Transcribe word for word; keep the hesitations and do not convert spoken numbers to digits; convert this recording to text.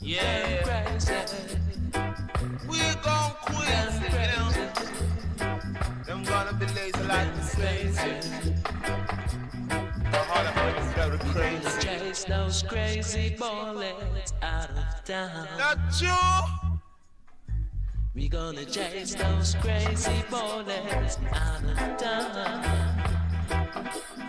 Yeah. Crazy. We gon' crazy, you know. Them gonna be lazy like the crazy. All the homies very crazy. Chase those crazy bullets out of town. Not you. We gonna chase those crazy bullets out of town.